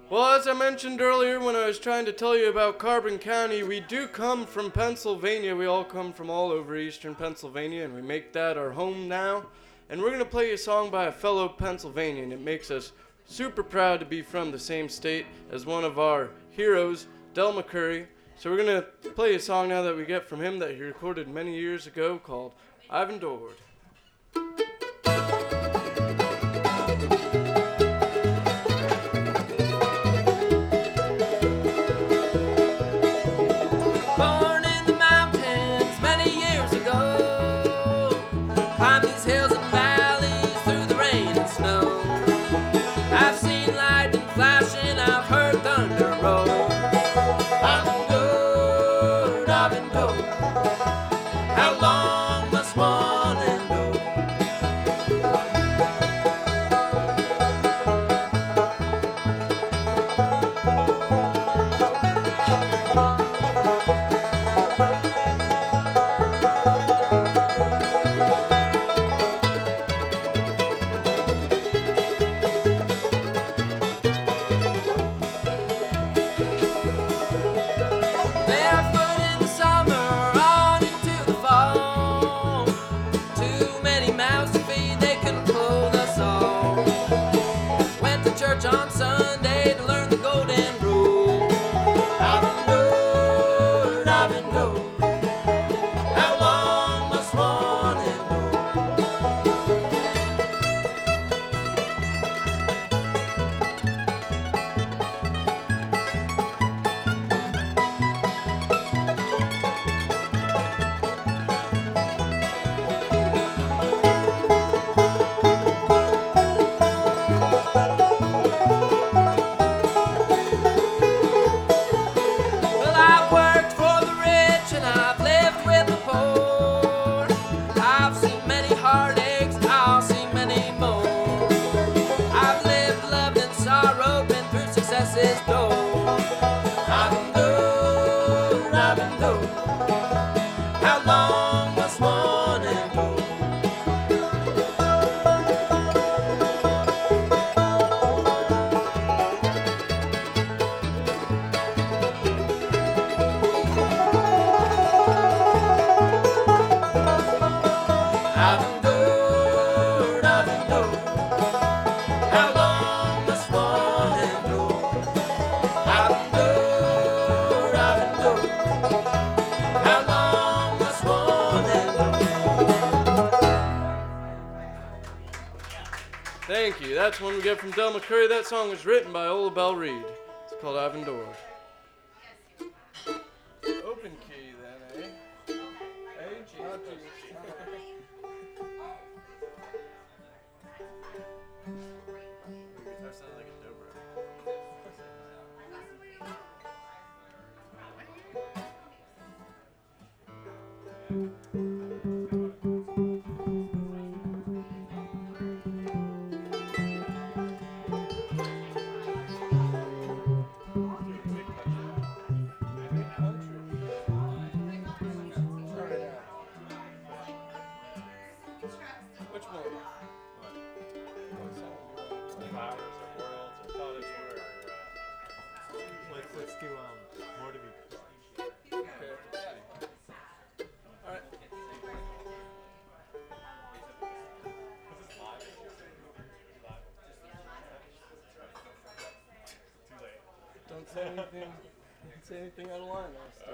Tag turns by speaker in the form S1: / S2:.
S1: Well, as I mentioned earlier when I was trying to tell you about Carbon County, we do come from Pennsylvania. We all come from all over eastern Pennsylvania, and we make that our home now. And we're going to play you a song by a fellow Pennsylvanian. It makes us super proud to be from the same state as one of our heroes, Del McCoury. So we're going to play a song now that we get from him that he recorded many years ago called I've Endured.
S2: Born in the mountains many years ago, climbed these hills and valleys through the rain and snow. I've seen lightning flashing, I've heard thunder roll. I've endured. How long must one endure? Barefoot in the summer, on into the fall. Too many mouths to feed, they couldn't clothe us all. Went to church on Sunday to learn the golden rule. I've endured, I've endured. How long must one endure? Well, I've worked for the rich and I've lived with the poor. I've seen many heartaches, I'll see many more. I've lived, loved, and sorrowed, been through success's door. I've endured, I've endured. How long must one endure? I've endured, I've endured. How long must one endure? I've endured, I've endured. How long must one endure?
S1: Thank you. That's one we get from Del McCoury. That song was written by Ola Bell Reed. It's called I've Endured. Open key then, eh? A, G, not G. That sounds like a dobro. Which one? What song do you want?
S3: Flowers or worlds or cottage or let's do more to be.
S1: Okay. Alright.
S3: Too late.
S1: Don't say anything. Don't say anything out of line.